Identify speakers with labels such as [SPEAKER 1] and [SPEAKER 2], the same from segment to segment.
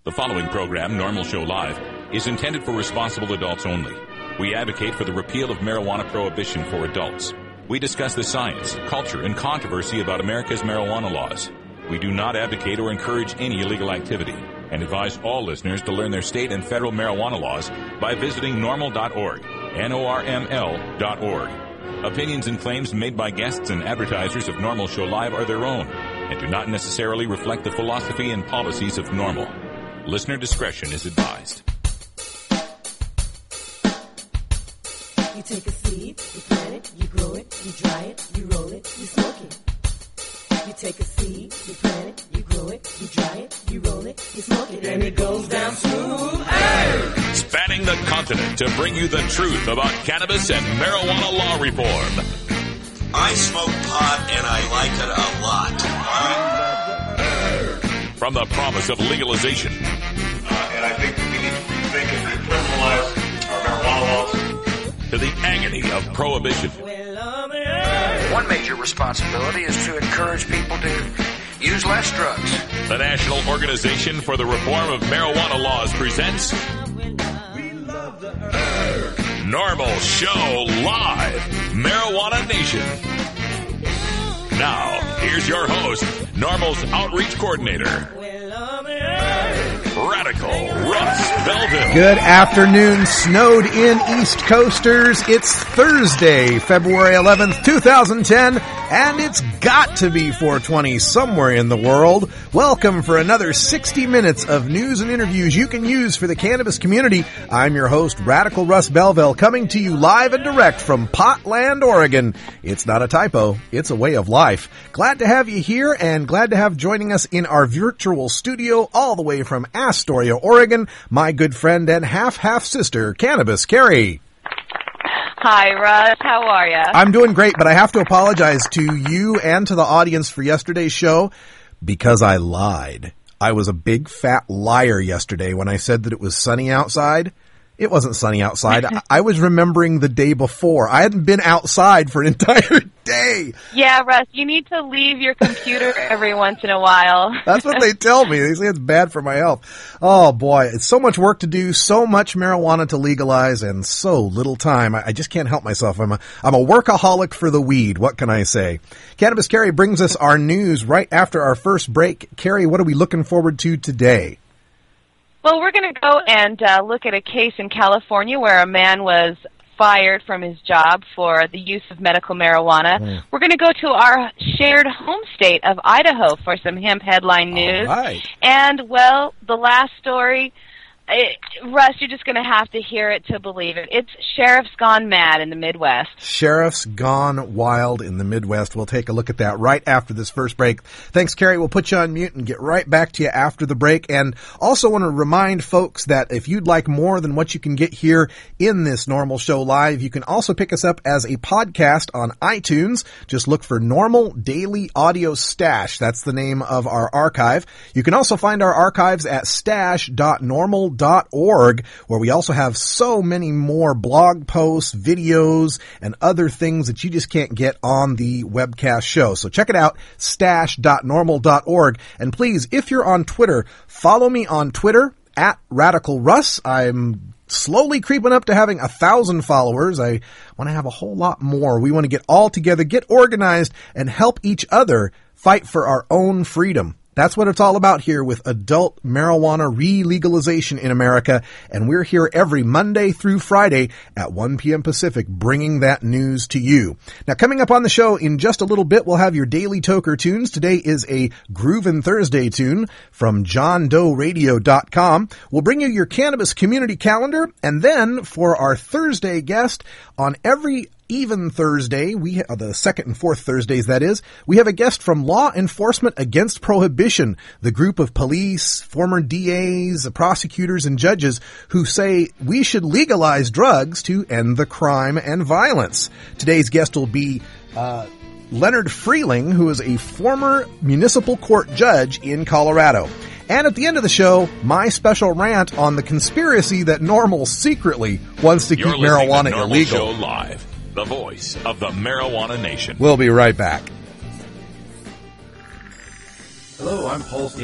[SPEAKER 1] The following program, Normal Show Live, is intended for responsible adults only. We advocate for the repeal of marijuana prohibition for adults. We discuss the science, culture, and controversy about America's marijuana laws. We do not advocate or encourage any illegal activity and advise all listeners to learn their state and federal marijuana laws by visiting normal.org, NORML.org. Opinions and claims made by guests and advertisers of Normal Show Live are their own and do not necessarily reflect the philosophy and policies of Normal. Listener discretion is advised.
[SPEAKER 2] You take a seed, you plant it, you grow it, you dry it, you roll it, you smoke it. You take a seed, you plant it, you grow it, you dry it, you roll it, you smoke it, and it goes down smooth. Hey!
[SPEAKER 1] Spanning the continent to bring you the truth about cannabis and marijuana law reform.
[SPEAKER 3] I smoke pot and I like it a lot.
[SPEAKER 1] From the promise of legalization.
[SPEAKER 4] And I think we need to rethink and decriminalize our marijuana laws.
[SPEAKER 1] To the agony of prohibition.
[SPEAKER 5] One major responsibility is to encourage people to use less drugs.
[SPEAKER 1] The National Organization for the Reform of Marijuana Laws presents Normal Show Live, Marijuana Nation. Now, here's your host, Normal's Outreach Coordinator, Radical Russ Belville.
[SPEAKER 6] Good afternoon, snowed in East Coasters. It's Thursday, February 11th, 2010, and it's got to be 420 somewhere in the world. Welcome for another 60 minutes of news and interviews you can use for the cannabis community. I'm your host, Radical Russ Belville, coming to you live and direct from Potland, Oregon. It's not a typo, it's a way of life. Glad to have you here and glad to have joining us in our virtual studio all the way from Astoria, Oregon, my good friend and half sister, Cannabis Carrie.
[SPEAKER 7] Hi, Russ. How are you?
[SPEAKER 6] I'm doing great, but I have to apologize to you and to the audience for yesterday's show because I lied. I was a big fat liar yesterday when I said that it was sunny outside. It wasn't sunny outside. I was remembering the day before. I hadn't been outside for an entire day.
[SPEAKER 7] Yeah, Russ, you need to leave your computer every once in a while.
[SPEAKER 6] That's what they tell me. They say it's bad for my health. Oh, boy. It's so much work to do, so much marijuana to legalize, and so little time. I just can't help myself. I'm a workaholic for the weed. What can I say? Cannabis Carrie brings us our news right after our first break. Carrie, what are we looking forward to today?
[SPEAKER 7] Well, we're going to go and look at a case in California where a man was fired from his job for the use of medical marijuana. We're going to go to our shared home state of Idaho for some hemp headline news.
[SPEAKER 6] All right.
[SPEAKER 7] And, well, the last story, Russ, you're just going to have to hear it to believe it. It's sheriffs gone mad in the Midwest.
[SPEAKER 6] Sheriffs gone wild in the Midwest. We'll take a look at that right after this first break. Thanks, Carrie. We'll put you on mute and get right back to you after the break. And also want to remind folks that if you'd like more than what you can get here in this Normal Show Live, you can also pick us up as a podcast on iTunes. Just look for Normal Daily Audio Stash. That's the name of our archive. You can also find our archives at stash.normal.org, where we also have so many more blog posts, videos, and other things that you just can't get on the webcast show. So check it out, stash.normal.org. And please, if you're on Twitter, follow me on Twitter at Radical Russ. I'm slowly creeping up to having 1,000 followers. I want to have a whole lot more. We want to get all together, get organized, and help each other fight for our own freedom. That's what it's all about here with adult marijuana re-legalization in America, and we're here every Monday through Friday at 1 p.m. Pacific bringing that news to you. Now, coming up on the show in just a little bit, we'll have your Daily Toker tunes. Today is a Groovin' Thursday tune from JohnDoeRadio.com. We'll bring you your cannabis community calendar, and then for our Thursday guest on every Even Thursday, the second and fourth Thursdays, that is, we have a guest from Law Enforcement Against Prohibition, the group of police, former DAs, prosecutors, and judges who say we should legalize drugs to end the crime and violence. Today's guest will be Leonard Freeling, who is a former municipal court judge in Colorado. And at the end of the show, my special rant on the conspiracy that Normal secretly wants to keep marijuana illegal.
[SPEAKER 1] Show Live, the voice of the marijuana nation.
[SPEAKER 6] We'll be right back.
[SPEAKER 8] Hello, I'm Paul Stanford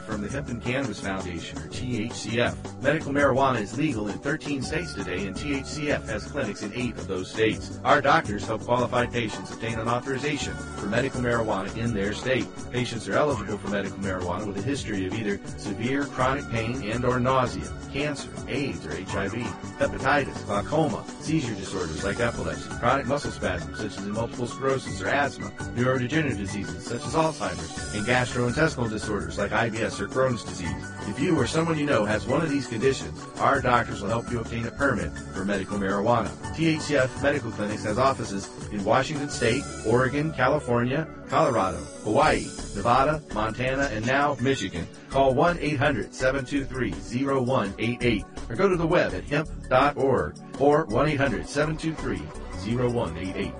[SPEAKER 8] from the Hemp and Cannabis Foundation, or THCF. Medical marijuana is legal in 13 states today, and THCF has clinics in 8 of those states. Our doctors help qualified patients obtain an authorization for medical marijuana in their state. Patients are eligible for medical marijuana with a history of either severe chronic pain and or nausea, cancer, AIDS or HIV, hepatitis, glaucoma, seizure disorders like epilepsy, chronic muscle spasms such as multiple sclerosis or asthma, neurodegenerative diseases such as Alzheimer's, and gastrointestinal disorders like IBS or Crohn's disease. If you or someone you know has one of these conditions, our doctors will help you obtain a permit for medical marijuana. THCF Medical Clinics has offices in Washington State, Oregon, California, Colorado, Hawaii, Nevada, Montana, and now Michigan. Call 1-800-723-0188 or go to the web at hemp.org or 1-800-723-0188.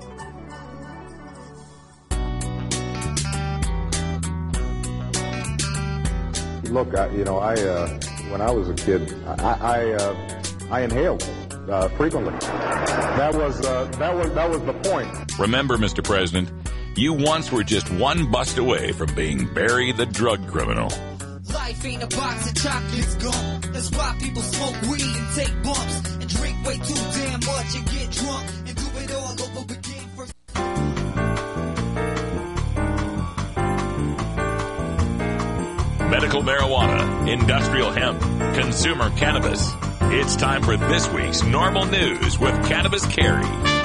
[SPEAKER 9] Look, when I was a kid, I inhaled frequently. That was the point.
[SPEAKER 1] Remember, Mr. President, you once were just one bust away from being Barry the drug criminal.
[SPEAKER 10] Life ain't a box of chocolates, gum. That's why people smoke weed and take bumps and drink way too damn much and get drunk and do it all over again for.
[SPEAKER 1] Medical marijuana, industrial hemp, consumer cannabis. It's time for this week's Normal News with Cannabis Carrie.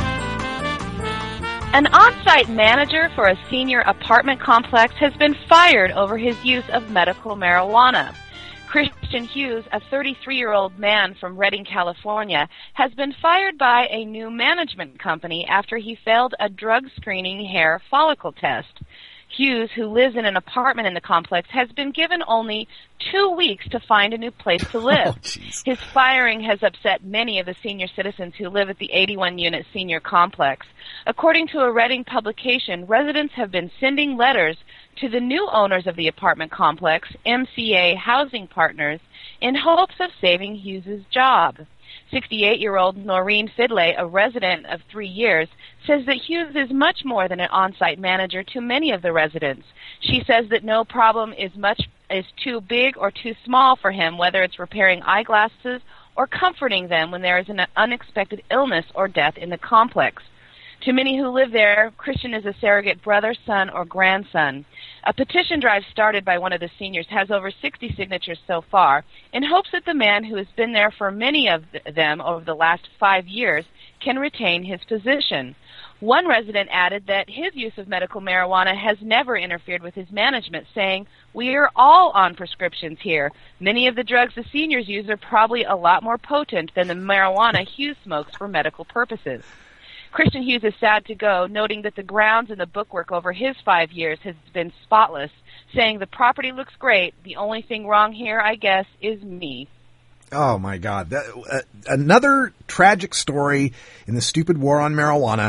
[SPEAKER 7] An on-site manager for a senior apartment complex has been fired over his use of medical marijuana. Christian Hughes, a 33-year-old man from Redding, California, has been fired by a new management company after he failed a drug screening hair follicle test. Hughes, who lives in an apartment in the complex, has been given only 2 weeks to find a new place to live. His firing has upset many of the senior citizens who live at the 81-unit senior complex. According to a Redding publication, residents have been sending letters to the new owners of the apartment complex, MCA Housing Partners, in hopes of saving Hughes' job. 68-year-old Noreen Fidley, a resident of 3 years, says that Hughes is much more than an on-site manager to many of the residents. She says that no problem is too big or too small for him, whether it's repairing eyeglasses or comforting them when there is an unexpected illness or death in the complex. To many who live there, Christian is a surrogate brother, son, or grandson. A petition drive started by one of the seniors has over 60 signatures so far, in hopes that the man who has been there for many of them over the last 5 years can retain his position. One resident added that his use of medical marijuana has never interfered with his management, saying, "We are all on prescriptions here. Many of the drugs the seniors use are probably a lot more potent than the marijuana Hughes smokes for medical purposes." Christian Hughes is sad to go, noting that the grounds and the bookwork over his 5 years has been spotless, saying, "The property looks great. The only thing wrong here, I guess, is me."
[SPEAKER 6] Oh, my God. Another tragic story in the stupid war on marijuana.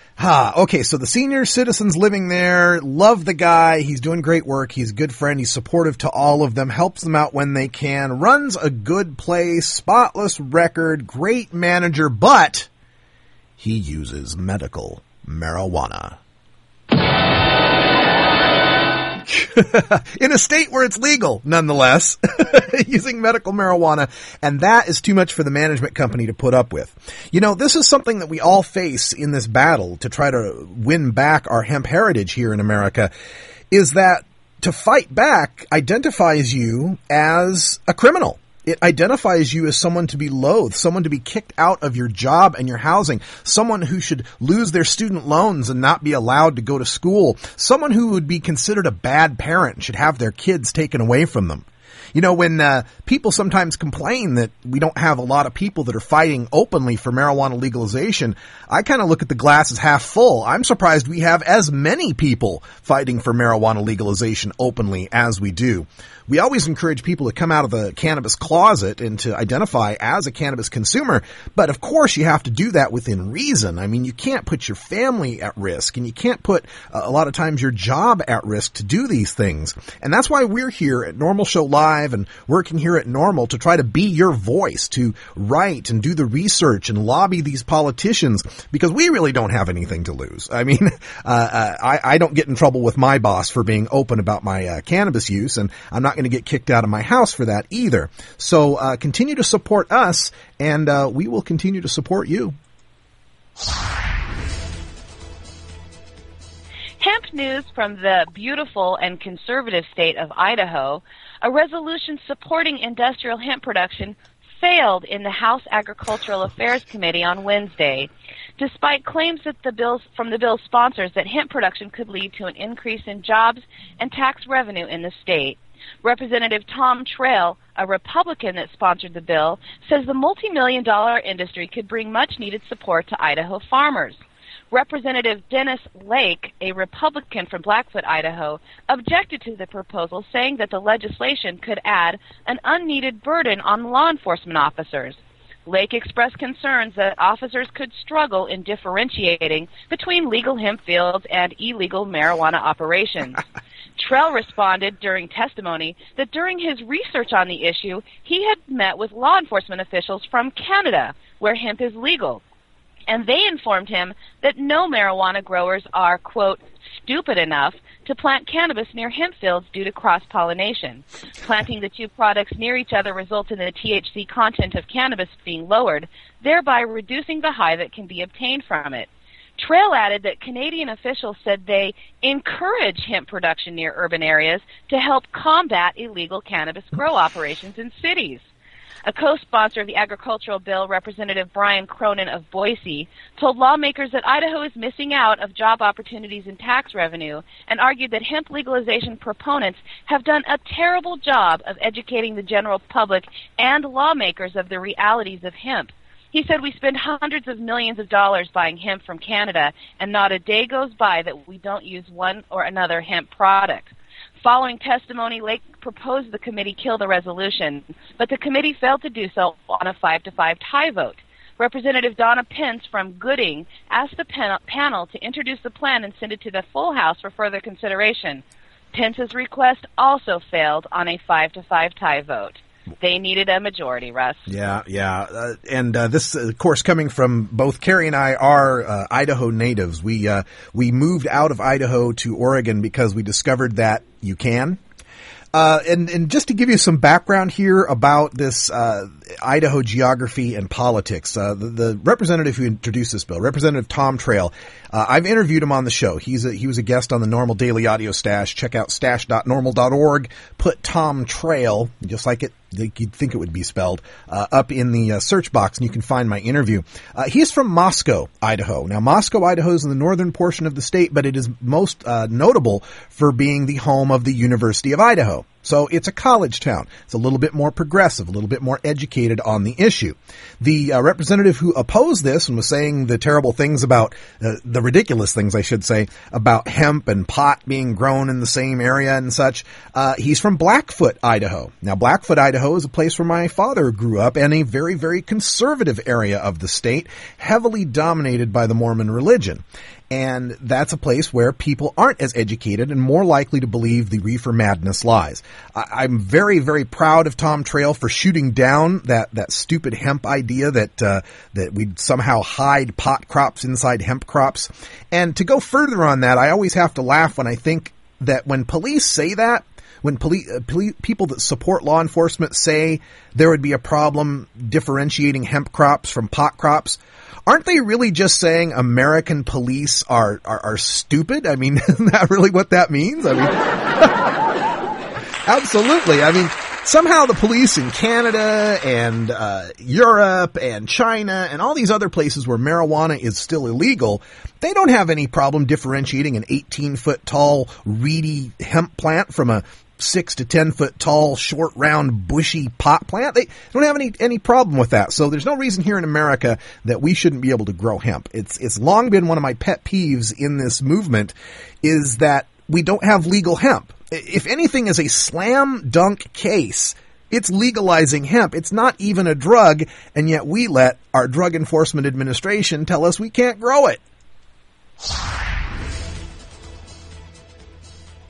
[SPEAKER 6] Okay, so the senior citizens living there love the guy. He's doing great work. He's a good friend. He's supportive to all of them, helps them out when they can, runs a good place, spotless record, great manager, but he uses medical marijuana. In a state where it's legal, nonetheless, using medical marijuana, and that is too much for the management company to put up with. You know, this is something that we all face in this battle to try to win back our hemp heritage here in America, is that to fight back identifies you as a criminal. It identifies you as someone to be loathed, someone to be kicked out of your job and your housing, someone who should lose their student loans and not be allowed to go to school, someone who would be considered a bad parent and should have their kids taken away from them. You know, when people sometimes complain that we don't have a lot of people that are fighting openly for marijuana legalization, I kind of look at the glass as half full. I'm surprised we have as many people fighting for marijuana legalization openly as we do. We always encourage people to come out of the cannabis closet and to identify as a cannabis consumer, but of course you have to do that within reason. I mean, you can't put your family at risk, and you can't put a lot of times your job at risk to do these things. And that's why we're here at Normal Show Live Live and working here at Normal to try to be your voice, to write and do the research and lobby these politicians, because we really don't have anything to lose. I mean, I don't get in trouble with my boss for being open about my cannabis use, and I'm not going to get kicked out of my house for that either. So continue to support us, and we will continue to support you.
[SPEAKER 7] Hemp news from the beautiful and conservative state of Idaho. A resolution supporting industrial hemp production failed in the House Agricultural Affairs Committee on Wednesday, despite claims that from the bill's sponsors that hemp production could lead to an increase in jobs and tax revenue in the state. Representative Tom Trail, a Republican that sponsored the bill, says the multi-million-dollar industry could bring much-needed support to Idaho farmers. Representative Dennis Lake, a Republican from Blackfoot, Idaho, objected to the proposal, saying that the legislation could add an unneeded burden on law enforcement officers. Lake expressed concerns that officers could struggle in differentiating between legal hemp fields and illegal marijuana operations. Trell responded during testimony that during his research on the issue, he had met with law enforcement officials from Canada, where hemp is legal, and they informed him that no marijuana growers are, quote, stupid enough to plant cannabis near hemp fields due to cross-pollination. Planting the two products near each other results in the THC content of cannabis being lowered, thereby reducing the high that can be obtained from it. Trail added that Canadian officials said they encourage hemp production near urban areas to help combat illegal cannabis grow operations in cities. A co-sponsor of the agricultural bill, Representative Brian Cronin of Boise, told lawmakers that Idaho is missing out of job opportunities and tax revenue, and argued that hemp legalization proponents have done a terrible job of educating the general public and lawmakers of the realities of hemp. He said, we spend hundreds of millions of dollars buying hemp from Canada, and not a day goes by that we don't use one or another hemp product. Following testimony, Lake proposed the committee kill the resolution, but the committee failed to do so on a 5-5 tie vote. Representative Donna Pence from Gooding asked the panel to introduce the plan and send it to the full House for further consideration. Pence's request also failed on a 5-5 tie vote. They needed a majority, Russ.
[SPEAKER 6] Yeah. And this, of course, coming from both Carrie and I are Idaho natives. We moved out of Idaho to Oregon because we discovered that you can. And just to give you some background here about this Idaho geography and politics, the representative who introduced this bill, Representative Tom Trail, I've interviewed him on the show. He was a guest on the Normal Daily Audio Stash. Check out stash.normal.org. Put Tom Trail, just like you'd think it would be spelled, up in the search box, and you can find my interview. He's from Moscow, Idaho. Now, Moscow, Idaho is in the northern portion of the state, but it is most notable for being the home of the University of Idaho. So it's a college town. It's a little bit more progressive, a little bit more educated on the issue. The representative who opposed this and was saying the terrible things about, the ridiculous things, I should say, about hemp and pot being grown in the same area and such, he's from Blackfoot, Idaho. Now, Blackfoot, Idaho is a place where my father grew up, and a very, very conservative area of the state, heavily dominated by the Mormon religion. And that's a place where people aren't as educated and more likely to believe the reefer madness lies. I'm very, very proud of Tom Trail for shooting down that stupid hemp idea that we'd somehow hide pot crops inside hemp crops. And to go further on that, I always have to laugh when I think that when police say that, when people that support law enforcement say there would be a problem differentiating hemp crops from pot crops, aren't they really just saying American police are stupid? I mean, isn't that really what that means? I mean, absolutely. I mean, somehow the police in Canada and Europe and China and all these other places where marijuana is still illegal, they don't have any problem differentiating an 18-foot tall reedy hemp plant from a 6 to 10 foot tall, short, round, bushy pot plant. They don't have any problem with that. So there's no reason here in America that we shouldn't be able to grow hemp. It's long been one of my pet peeves in this movement is that we don't have legal hemp. If anything is a slam dunk case, it's legalizing hemp. It's not even a drug, and yet we let our Drug Enforcement Administration tell us we can't grow it.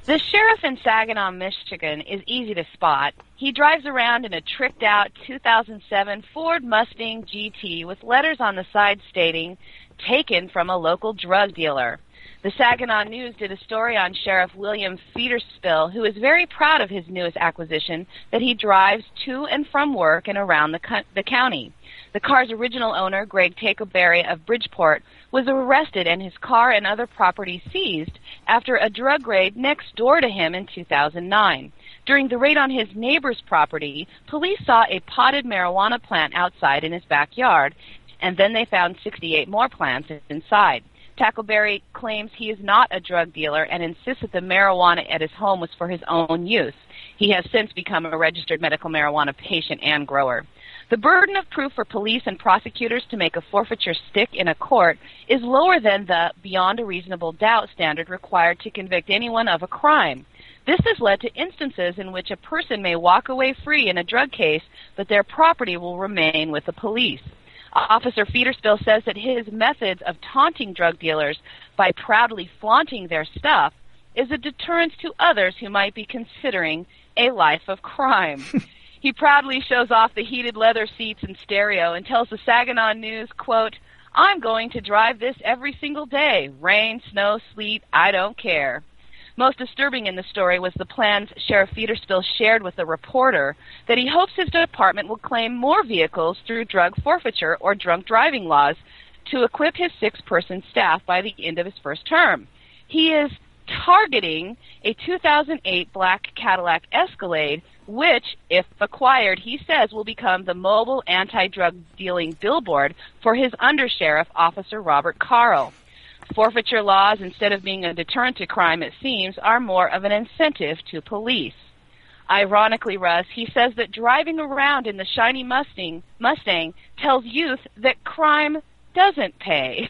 [SPEAKER 7] The sheriff in Saginaw, Michigan is easy to spot. He drives around in a tricked-out 2007 Ford Mustang GT with letters on the side stating, "Taken from a local drug dealer." The Saginaw News did a story on Sheriff William Federspiel, who is very proud of his newest acquisition that he drives to and from work and around the county. The car's original owner, Greg Tackleberry of Bridgeport, was arrested and his car and other property seized after a drug raid next door to him in 2009. During the raid on his neighbor's property, police saw a potted marijuana plant outside in his backyard, and then they found 68 more plants inside. Tackleberry claims he is not a drug dealer and insists that the marijuana at his home was for his own use. He has since become a registered medical marijuana patient and grower. The burden of proof for police and prosecutors to make a forfeiture stick in a court is lower than the beyond a reasonable doubt standard required to convict anyone of a crime. This has led to instances in which a person may walk away free in a drug case, but their property will remain with the police. Officer Federspiel says that his methods of taunting drug dealers by proudly flaunting their stuff is a deterrent to others who might be considering a life of crime. He proudly shows off the heated leather seats and stereo and tells the Saginaw News, quote, "I'm going to drive this every single day. Rain, snow, sleet, I don't care." Most disturbing in the story was the plans Sheriff Federspiel shared with a reporter that he hopes his department will claim more vehicles through drug forfeiture or drunk driving laws to equip his 6-person staff by the end of his first term. He is targeting a 2008 black Cadillac Escalade, which, if acquired, he says will become the mobile anti-drug dealing billboard for his undersheriff, Officer Robert Carl. Forfeiture laws, instead of being a deterrent to crime, it seems, are more of an incentive to police. Ironically, Russ, he says that driving around in the shiny Mustang tells youth that crime doesn't pay.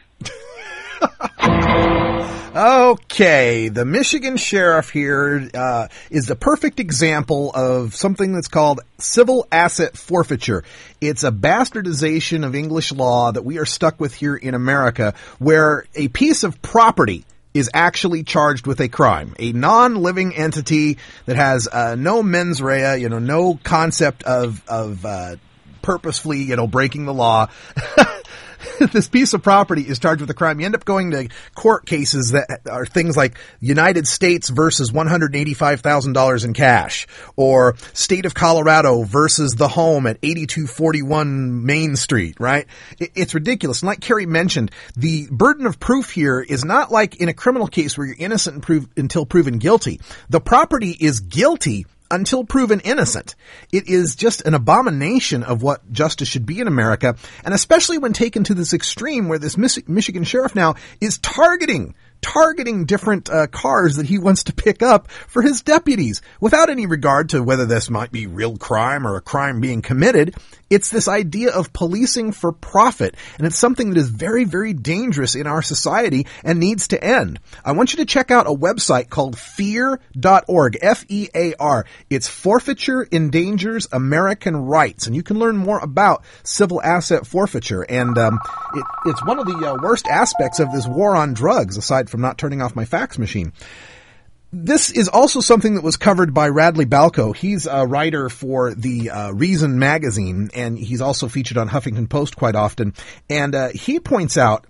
[SPEAKER 6] Okay, the Michigan sheriff here is the perfect example of something that's called civil asset forfeiture. It's a bastardization of English law that we are stuck with here in America, where a piece of property is actually charged with a crime, a non-living entity that has no mens rea, no concept of purposefully, breaking the law. This piece of property is charged with a crime. You end up going to court cases that are things like United States versus $185,000 in cash, or State of Colorado versus the home at 8241 Main Street, right? It's ridiculous. And like Carrie mentioned, the burden of proof here is not like in a criminal case where you're innocent until proven guilty. The property is guilty until proven innocent. It is just an abomination of what justice should be in America, and especially when taken to this extreme where this Michigan sheriff now is targeting different cars that he wants to pick up for his deputies without any regard to whether this might be real crime or a crime being committed. It's this idea of policing for profit, and it's something that is very, very dangerous in our society and needs to end. I want you to check out a website called FEAR.org, F-E-A-R. It's Forfeiture Endangers American Rights, and you can learn more about civil asset forfeiture. And it's one of the worst aspects of this war on drugs, aside from not turning off my fax machine. This is also something that was covered by Radley Balco. He's a writer for the Reason magazine, and he's also featured on Huffington Post quite often. And he points out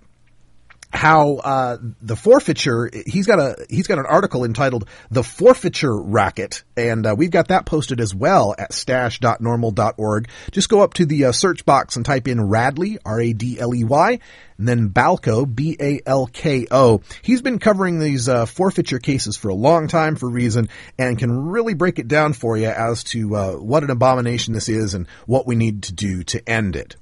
[SPEAKER 6] how the forfeiture, he's got an article entitled "The Forfeiture Racket," and we've got that posted as well at stash.normal.org. Just go up to the search box and type in Radley, R-A-D-L-E-Y, and then Balco, B-A-L-K-O. He's been covering these forfeiture cases for a long time for Reason, and can really break it down for you as to what an abomination this is and what we need to do to end it.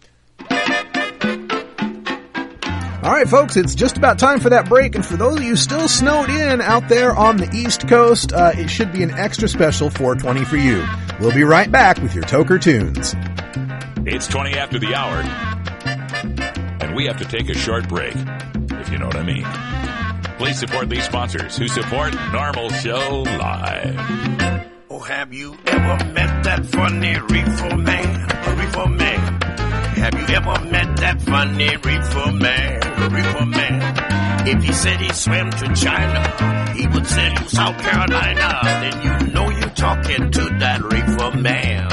[SPEAKER 6] All right, folks, it's just about time for that break, and for those of you still snowed in out there on the East Coast, it should be an extra special 420 for you. We'll be right back with your Toker Tunes.
[SPEAKER 1] It's 20 after the hour, and we have to take a short break, if you know what I mean. Please support these sponsors who support Normal Show Live.
[SPEAKER 3] Oh, have you ever met that funny reefer man? A reefer man. Have you ever met that funny reefer man? A reefer man. If he said he swam to China, he would sell you South Carolina. Then you know you're talking to that reefer man.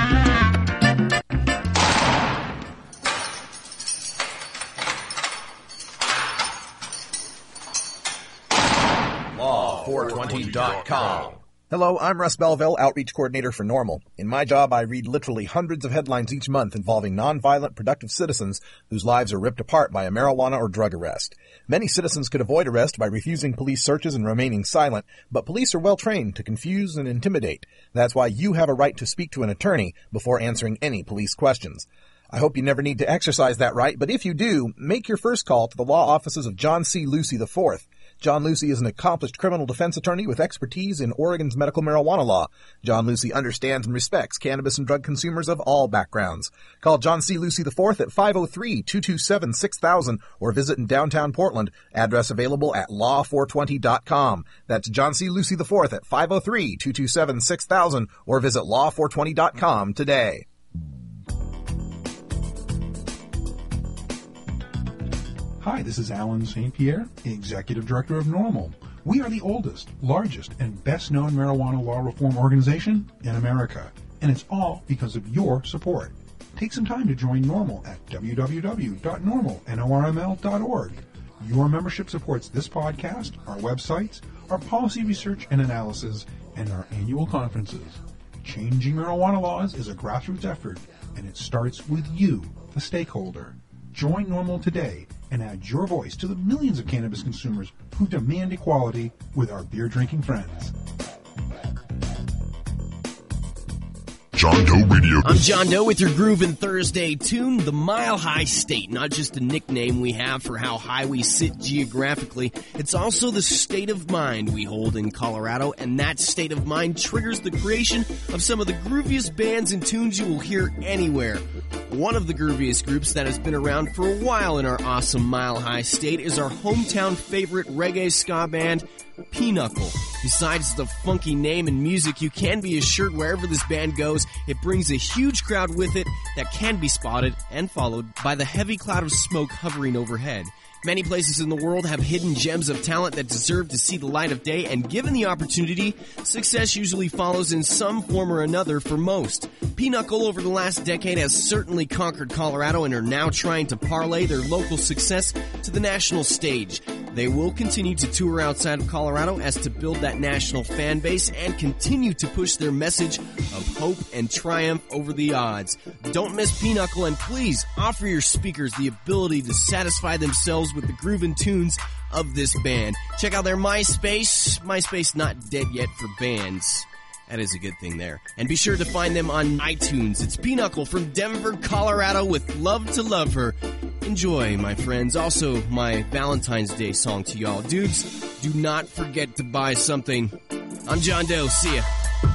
[SPEAKER 6] Law420.com. Hello, I'm Russ Belville, Outreach Coordinator for NORML. In my job, I read literally hundreds of headlines each month involving nonviolent, productive citizens whose lives are ripped apart by a marijuana or drug arrest. Many citizens could avoid arrest by refusing police searches and remaining silent, but police are well trained to confuse and intimidate. That's why you have a right to speak to an attorney before answering any police questions. I hope you never need to exercise that right, but if you do, make your first call to the law offices of John C. Lucy IV. John Lucy is an accomplished criminal defense attorney with expertise in Oregon's medical marijuana law. John Lucy understands and respects cannabis and drug consumers of all backgrounds. Call John C. Lucy IV at 503-227-6000 or visit in downtown Portland. Address available at law420.com. That's John C. Lucy IV at 503-227-6000 or visit law420.com today.
[SPEAKER 11] Hi, this is Alan St. Pierre, Executive Director of NORML. We are the oldest, largest, and best-known marijuana law reform organization in America, and it's all because of your support. Take some time to join NORML at www.norml.org. Your membership supports this podcast, our websites, our policy research and analysis, and our annual conferences. Changing marijuana laws is a grassroots effort, and it starts with you, the stakeholder. Join NORML today and add your voice to the millions of cannabis consumers who demand equality with our beer-drinking friends.
[SPEAKER 12] John Doe Radio.
[SPEAKER 13] I'm John Doe with your Groovin' Thursday tune, the Mile High State. Not just a nickname we have for how high we sit geographically, it's also the state of mind we hold in Colorado, and that state of mind triggers the creation of some of the grooviest bands and tunes you will hear anywhere. One of the grooviest groups that has been around for a while in our awesome Mile High State is our hometown favorite reggae ska band, Pinochle. Besides the funky name and music, you can be assured wherever this band goes, it brings a huge crowd with it that can be spotted and followed by the heavy cloud of smoke hovering overhead. Many places in the world have hidden gems of talent that deserve to see the light of day, and given the opportunity, success usually follows in some form or another for most. Pinochle over the last decade has certainly conquered Colorado and are now trying to parlay their local success to the national stage. They will continue to tour outside of Colorado as to build that national fan base and continue to push their message of hope and triumph over the odds. Don't miss Pinochle, and please offer your speakers the ability to satisfy themselves with the groovin' tunes of this band. Check out their MySpace. MySpace not dead yet for bands. That is a good thing there. And be sure to find them on iTunes. It's Pinochle from Denver, Colorado with Love to Love Her. Enjoy, my friends. Also, my Valentine's Day song to y'all. Dudes, do not forget to buy something. I'm John Doe. See ya.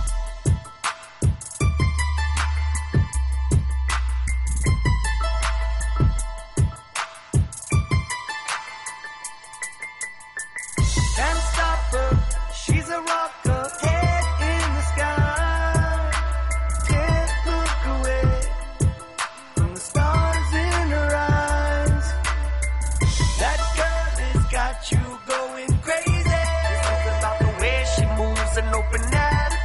[SPEAKER 10] Can't stop her, she's a rocker, head in the sky. Can't look away from the stars in her eyes. That girl has got you going crazy. Something about the way she moves and open attitude.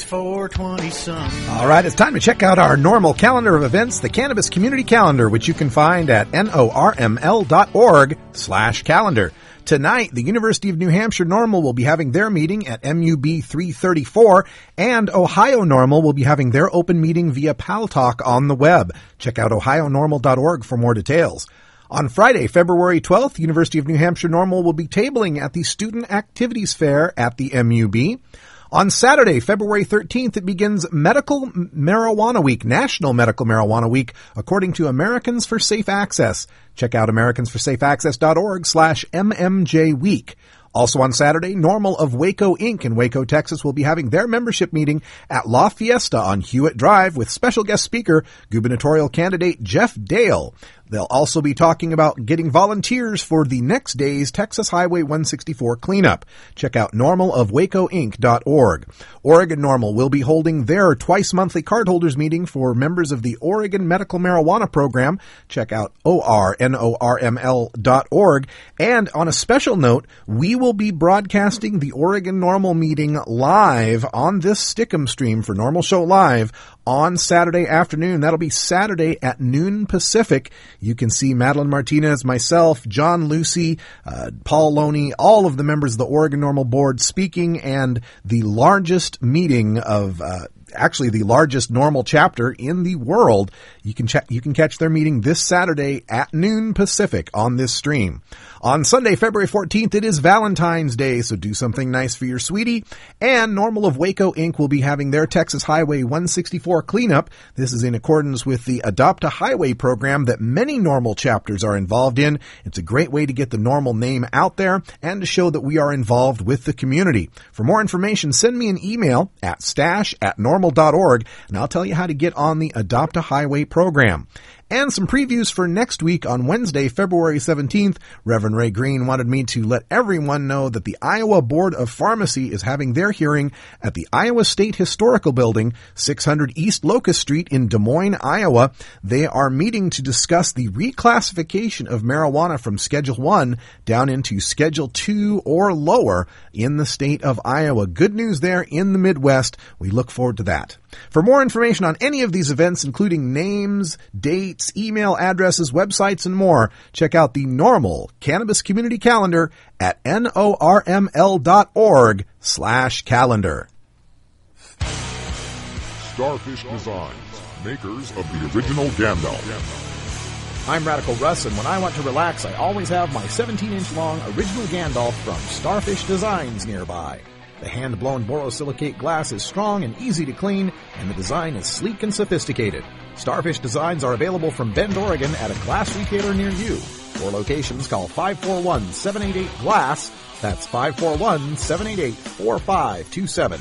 [SPEAKER 14] 420-some.
[SPEAKER 6] All right, it's time to check out our normal calendar of events, the Cannabis Community Calendar, which you can find at norml.org/calendar. Tonight, the University of New Hampshire Normal will be having their meeting at MUB 334, and Ohio Normal will be having their open meeting via Paltalk on the web. Check out ohionormal.org for more details. On Friday, February 12th, University of New Hampshire Normal will be tabling at the Student Activities Fair at the MUB. On Saturday, February 13th, it begins Medical Marijuana Week, National Medical Marijuana Week, according to Americans for Safe Access. Check out americansforsafeaccess.org/MMJ Week. Also on Saturday, Normal of Waco Inc. in Waco, Texas will be having their membership meeting at La Fiesta on Hewitt Drive with special guest speaker, gubernatorial candidate Jeff Dale. They'll also be talking about getting volunteers for the next day's Texas Highway 164 cleanup. Check out normalofwacoinc.org. Oregon Normal will be holding their twice-monthly cardholders meeting for members of the Oregon Medical Marijuana Program. Check out ornorml.org. And on a special note, we will be broadcasting the Oregon Normal meeting live on this Stick'em stream for Normal Show Live on Saturday afternoon. That'll be Saturday at noon Pacific. You can see Madeline Martinez, myself, John Lucy, Paul Loney, all of the members of the Oregon Normal Board speaking, and the largest meeting of actually the largest normal chapter in the world. You can catch their meeting this Saturday at noon Pacific on this stream. On Sunday, February 14th, it is Valentine's Day, so do something nice for your sweetie. And Normal of Waco Inc. will be having their Texas Highway 164 cleanup. This is in accordance with the Adopt a Highway program that many Normal chapters are involved in. It's a great way to get the Normal name out there and to show that we are involved with the community. For more information, send me an email at stash@normal.org, and I'll tell you how to get on the Adopt a Highway program. And some previews for next week on Wednesday, February 17th. Reverend Ray Green wanted me to let everyone know that the Iowa Board of Pharmacy is having their hearing at the Iowa State Historical Building, 600 East Locust Street in Des Moines, Iowa. They are meeting to discuss the reclassification of marijuana from Schedule 1 down into Schedule 2 or lower in the state of Iowa. Good news there in the Midwest. We look forward to that. For more information on any of these events, including names, dates, email addresses, websites, and more, check out the Normal Cannabis Community Calendar at norml.org/calendar.
[SPEAKER 12] Starfish Designs, makers of the original Gandalf.
[SPEAKER 6] I'm Radical Russ, and when I want to relax, I always have my 17-inch long original Gandalf from Starfish Designs nearby. The hand-blown borosilicate glass is strong and easy to clean, and the design is sleek and sophisticated. Starfish Designs are available from Bend, Oregon at a glass retailer near you. For locations, call 541-788-GLASS. That's 541-788-4527.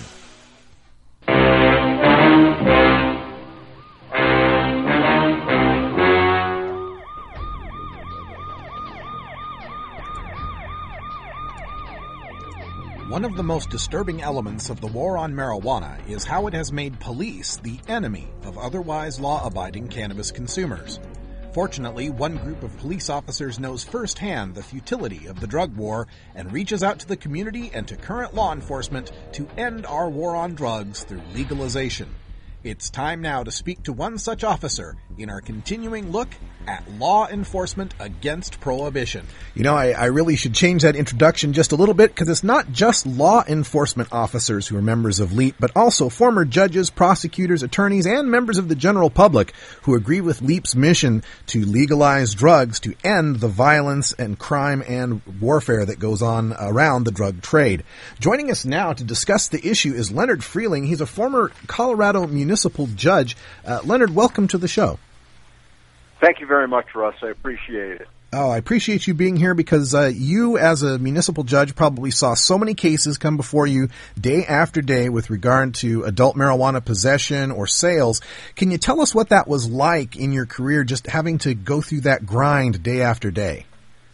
[SPEAKER 6] One of the most disturbing elements of the war on marijuana is how it has made police the enemy of otherwise law-abiding cannabis consumers. Fortunately, one group of police officers knows firsthand the futility of the drug war and reaches out to the community and to current law enforcement to end our war on drugs through legalization. It's time now to speak to one such officer in our continuing look at law enforcement against prohibition. You know, I really should change that introduction just a little bit, because it's not just law enforcement officers who are members of LEAP, but also former judges, prosecutors, attorneys, and members of the general public who agree with LEAP's mission to legalize drugs to end the violence and crime and warfare that goes on around the drug trade. Joining us now to discuss the issue is Leonard Freeling. He's a former Colorado municipal judge. Leonard, welcome to the show.
[SPEAKER 15] Thank you very much, Russ. I appreciate it.
[SPEAKER 6] Oh, I appreciate you being here because you, as a municipal judge, probably saw so many cases come before you day after day with regard to adult marijuana possession or sales. Can you tell us what that was like in your career, just having to go through that grind day after day?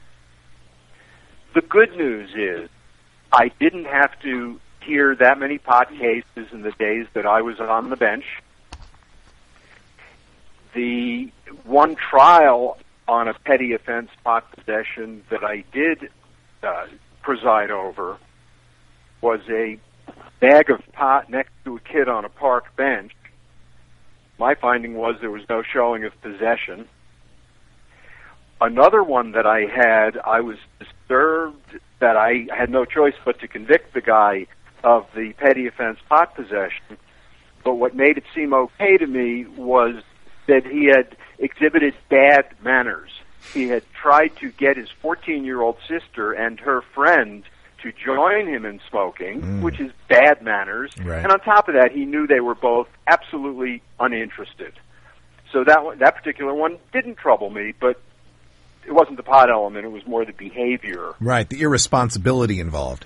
[SPEAKER 15] The good news is I didn't have to hear that many pot cases in the days that I was on the bench. The one trial on a petty offense pot possession that I did preside over was a bag of pot next to a kid on a park bench. My finding was there was no showing of possession. Another one that I had, I was disturbed that I had no choice but to convict the guy of the petty offense pot possession. But what made it seem okay to me was that he had exhibited bad manners. He had tried to get his 14-year-old sister and her friend to join him in smoking, which is bad manners.
[SPEAKER 6] Right.
[SPEAKER 15] And on top of that, he knew they were both absolutely uninterested. So that particular one didn't trouble me, but it wasn't the pot element, it was more the behavior.
[SPEAKER 6] Right, the irresponsibility involved.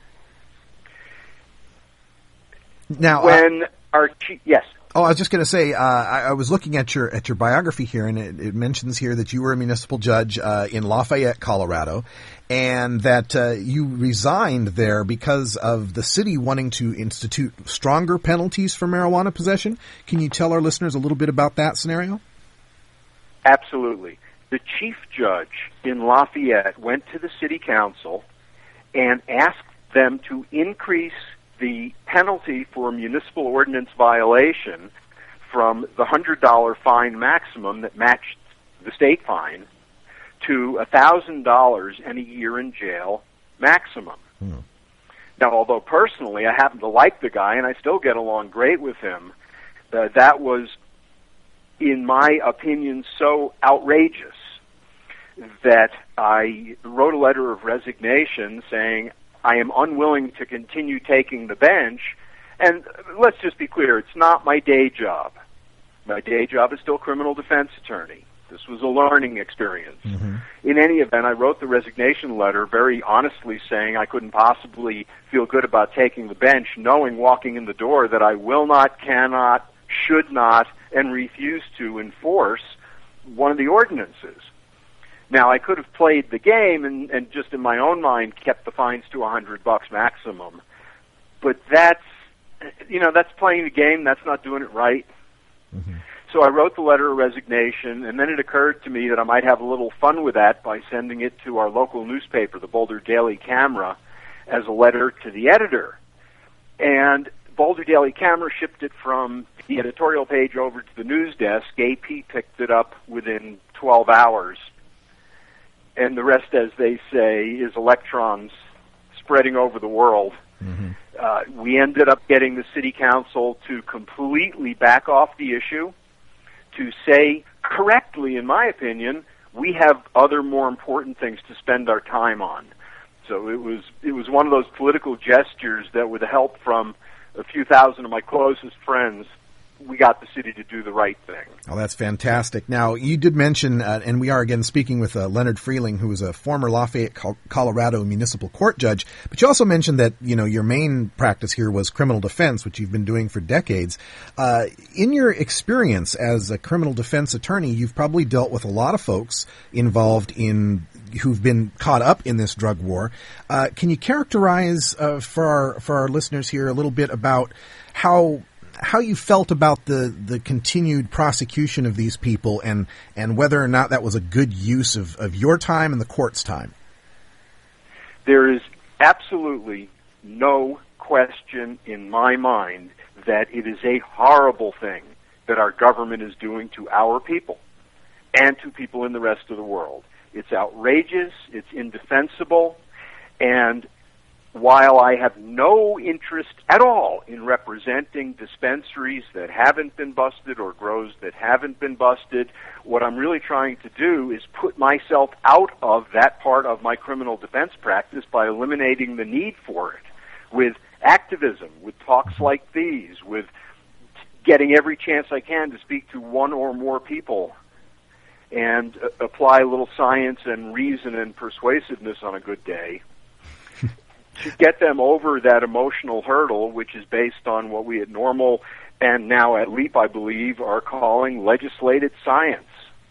[SPEAKER 6] Now,
[SPEAKER 15] when yes.
[SPEAKER 6] Oh, I was just going to say, I was looking at your biography here, and it mentions here that you were a municipal judge in Lafayette, Colorado, and that you resigned there because of the city wanting to institute stronger penalties for marijuana possession. Can you tell our listeners a little bit about that scenario?
[SPEAKER 15] Absolutely. The chief judge in Lafayette went to the city council and asked them to increase the penalty for a municipal ordinance violation from the $100 fine maximum that matched the state fine to $1,000 and a year in jail maximum. Now, although personally I happen to like the guy and I still get along great with him, that was, in my opinion, so outrageous that I wrote a letter of resignation saying I am unwilling to continue taking the bench. And let's just be clear, it's not my day job. My day job is still criminal defense attorney. This was a learning experience. In any event, I wrote the resignation letter very honestly saying I couldn't possibly feel good about taking the bench, knowing walking in the door that I will not, cannot, should not, and refuse to enforce one of the ordinances. Now, I could have played the game and just in my own mind kept the fines to $100 maximum, but that's playing the game. That's not doing it right. So I wrote the letter of resignation, and then it occurred to me that I might have a little fun with that by sending it to our local newspaper, the Boulder Daily Camera, as a letter to the editor. And Boulder Daily Camera shipped it from the editorial page over to the news desk. AP picked it up within 12 hours. And the rest, as they say, is electrons spreading over the world. We ended up getting the city council to completely back off the issue, to say correctly, in my opinion, we have other more important things to spend our time on. So it was one of those political gestures that, with the help from a few thousand of my closest friends, we got the city to do the right thing.
[SPEAKER 6] Oh, that's fantastic. Now, you did mention, and we are again speaking with Leonard Freeling, who is a former Lafayette, Colorado municipal court judge, but you also mentioned that, your main practice here was criminal defense, which you've been doing for decades. In your experience as a criminal defense attorney, you've probably dealt with a lot of folks involved who've been caught up in this drug war. Can you characterize for our listeners here a little bit about how you felt about the continued prosecution of these people and whether or not that was a good use of your time and the court's time?
[SPEAKER 15] There is absolutely no question in my mind that it is a horrible thing that our government is doing to our people and to people in the rest of the world. It's outrageous, it's indefensible, and while I have no interest at all in representing dispensaries that haven't been busted or grows that haven't been busted, what I'm really trying to do is put myself out of that part of my criminal defense practice by eliminating the need for it with activism, with talks like these, with getting every chance I can to speak to one or more people and apply a little science and reason and persuasiveness on a good day to get them over that emotional hurdle, which is based on what we at NORML and now at LEAP, I believe, are calling legislated science.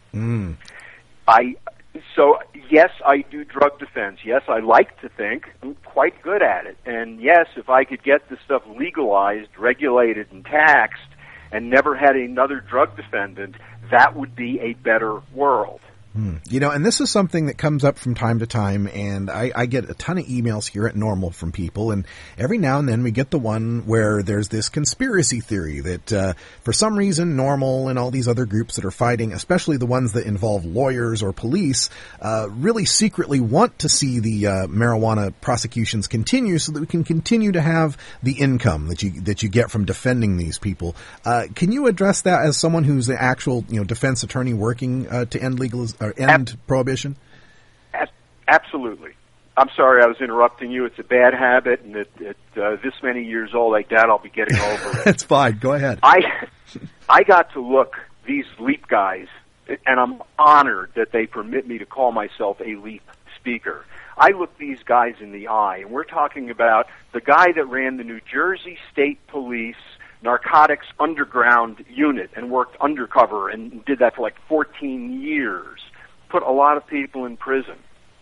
[SPEAKER 15] So, yes, I do drug defense. Yes, I like to think I'm quite good at it. And yes, if I could get this stuff legalized, regulated, and taxed, and never had another drug defendant, that would be a better world.
[SPEAKER 6] You know, and this is something that comes up from time to time, and I get a ton of emails here at Normal from people, and every now and then we get the one where there's this conspiracy theory that for some reason Normal and all these other groups that are fighting, especially the ones that involve lawyers or police, really secretly want to see the marijuana prosecutions continue so that we can continue to have the income that you get from defending these people. Can you address that as someone who's the actual defense attorney working to end prohibition?
[SPEAKER 15] Absolutely. I'm sorry I was interrupting you. It's a bad habit, and at this many years old, I doubt I'll be getting over it.
[SPEAKER 6] That's fine. Go ahead.
[SPEAKER 15] I got to look these LEAP guys, and I'm honored that they permit me to call myself a LEAP speaker. I look these guys in the eye, and we're talking about the guy that ran the New Jersey State Police narcotics underground unit and worked undercover and did that for like 14 years. Put a lot of people in prison.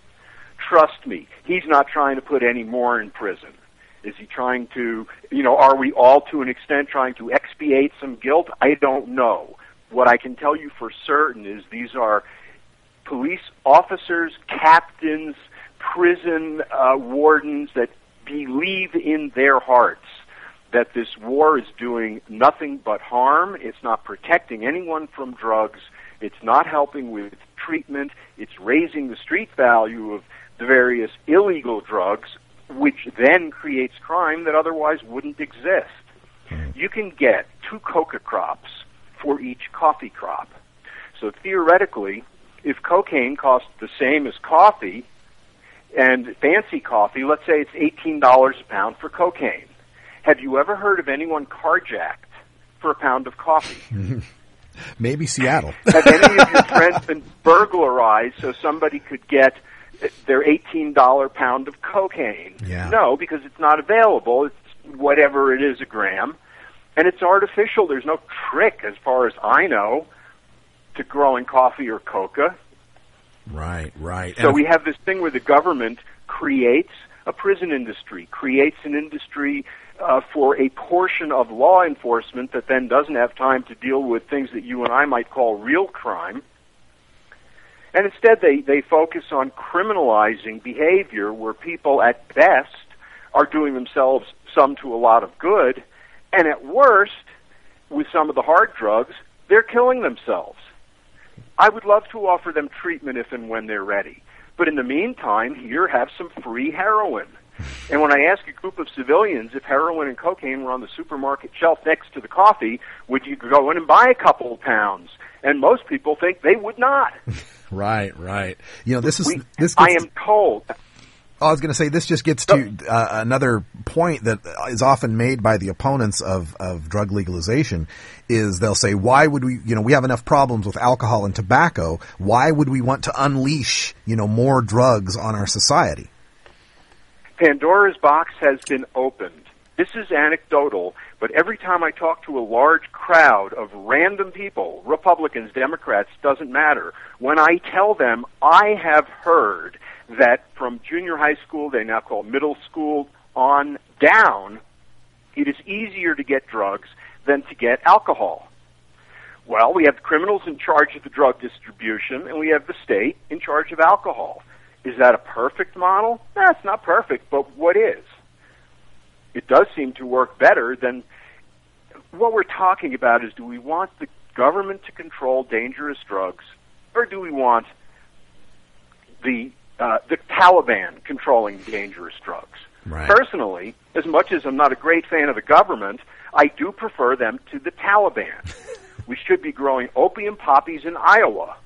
[SPEAKER 15] Trust me, he's not trying to put any more in prison. Is he trying to, are we all to an extent trying to expiate some guilt? I don't know. What I can tell you for certain is these are police officers, captains, prison wardens that believe in their hearts that this war is doing nothing but harm. It's not protecting anyone from drugs. It's not helping with treatment. It's raising the street value of the various illegal drugs, which then creates crime that otherwise wouldn't exist. You can get 2 coca crops for each coffee crop. So theoretically, if cocaine costs the same as coffee, and fancy coffee, let's say it's $18 a pound for cocaine. Have you ever heard of anyone carjacked for a pound of coffee?
[SPEAKER 6] Maybe Seattle.
[SPEAKER 15] Have any of your friends been burglarized so somebody could get their $18 pound of cocaine?
[SPEAKER 6] Yeah.
[SPEAKER 15] No, because it's not available. It's whatever it is a gram. And it's artificial. There's no trick, as far as I know, to growing coffee or coca.
[SPEAKER 6] Right.
[SPEAKER 15] So we have this thing where the government creates a prison industry, creates an industry for a portion of law enforcement that then doesn't have time to deal with things that you and I might call real crime. And instead they focus on criminalizing behavior where people at best are doing themselves some to a lot of good, and at worst, with some of the hard drugs, they're killing themselves. I would love to offer them treatment if and when they're ready. But in the meantime, here, have some free heroin. And when I ask a group of civilians if heroin and cocaine were on the supermarket shelf next to the coffee, would you go in and buy a couple of pounds? And most people think they would not.
[SPEAKER 6] Right. I
[SPEAKER 15] am told.
[SPEAKER 6] I was going to say, this just gets to another point that is often made by the opponents of drug legalization, is they'll say, why would we, we have enough problems with alcohol and tobacco, why would we want to unleash, more drugs on our society?
[SPEAKER 15] Pandora's box has been opened. This is anecdotal, but every time I talk to a large crowd of random people, Republicans, Democrats, doesn't matter, when I tell them I have heard that from junior high school, they now call middle school, on down, it is easier to get drugs than to get alcohol. Well, we have criminals in charge of the drug distribution, and we have the state in charge of alcohol. Is that a perfect model? No, it's not perfect, but what is? It does seem to work better than what we're talking about. Is, do we want the government to control dangerous drugs, or do we want the Taliban controlling dangerous drugs?
[SPEAKER 6] Right.
[SPEAKER 15] Personally, as much as I'm not a great fan of the government, I do prefer them to the Taliban. We should be growing opium poppies in Iowa.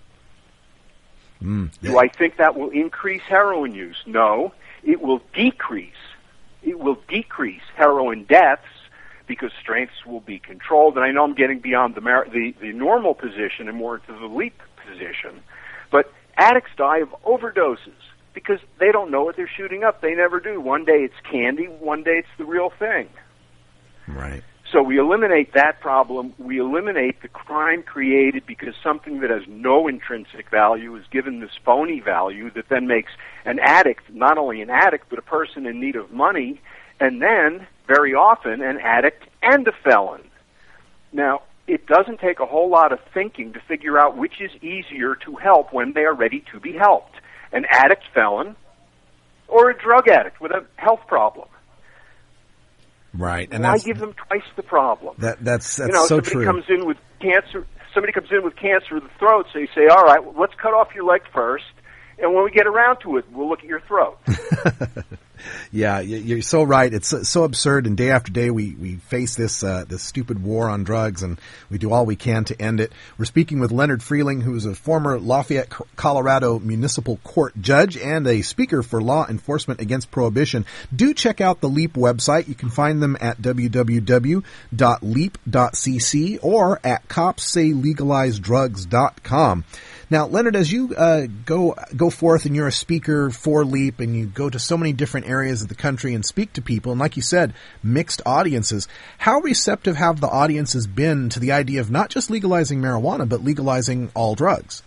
[SPEAKER 15] Do I think that will increase heroin use? No. It will decrease. It will decrease heroin deaths because strengths will be controlled. And I know I'm getting beyond the normal position and more into the LEAP position. But addicts die of overdoses because they don't know what they're shooting up. They never do. One day it's candy, one day it's the real thing.
[SPEAKER 6] Right.
[SPEAKER 15] So we eliminate that problem. We eliminate the crime created because something that has no intrinsic value is given this phony value that then makes an addict not only an addict, but a person in need of money, and then, very often, an addict and a felon. Now, it doesn't take a whole lot of thinking to figure out which is easier to help when they are ready to be helped. An addict felon or a drug addict with a health problem.
[SPEAKER 6] Right. And
[SPEAKER 15] why give them twice the problem?
[SPEAKER 6] That's so
[SPEAKER 15] somebody
[SPEAKER 6] true.
[SPEAKER 15] Comes in with cancer. Somebody comes in with cancer of the throat, so you say, all right, well, let's cut off your leg first, and when we get around to it, we'll look at your throat.
[SPEAKER 6] Yeah, you're so right. It's so absurd, and day after day we face this stupid war on drugs, and we do all we can to end it. We're speaking with Leonard Freeling, who is a former Lafayette, Colorado Municipal Court judge and a speaker for law enforcement against prohibition. Do check out the LEAP website. You can find them at www.leap.cc or at copssaylegalizedrugs.com. Now, Leonard, as you go forth and you're a speaker for LEAP and you go to so many different areas of the country and speak to people, and like you said, mixed audiences, how receptive have the audiences been to the idea of not just legalizing marijuana, but legalizing all drugs?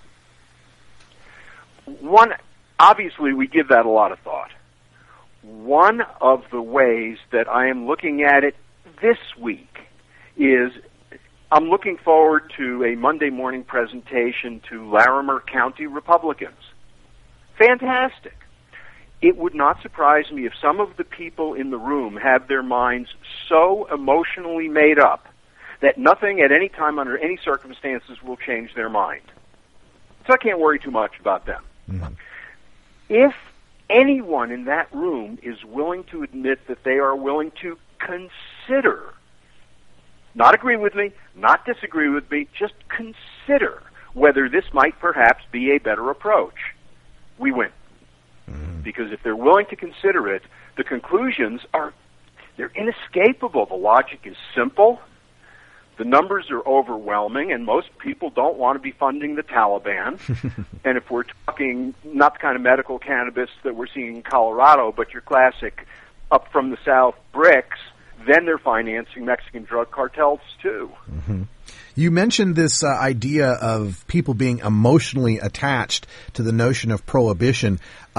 [SPEAKER 15] Obviously, we give that a lot of thought. One of the ways that I am looking at it this week is I'm looking forward to a Monday morning presentation to Larimer County Republicans. Fantastic. It would not surprise me if some of the people in the room have their minds so emotionally made up that nothing at any time under any circumstances will change their mind. So I can't worry too much about them. Mm-hmm. If anyone in that room is willing to admit that they are willing to consider, not agree with me, not disagree with me, just consider whether this might perhaps be a better approach, we win. Mm-hmm. Because if they're willing to consider it, the conclusions they're inescapable. The logic is simple. The numbers are overwhelming, and most people don't want to be funding the Taliban. And if we're talking not the kind of medical cannabis that we're seeing in Colorado, but your classic up from the south bricks, then they're financing Mexican drug cartels, too.
[SPEAKER 6] Mm-hmm. You mentioned this idea of people being emotionally attached to the notion of prohibition,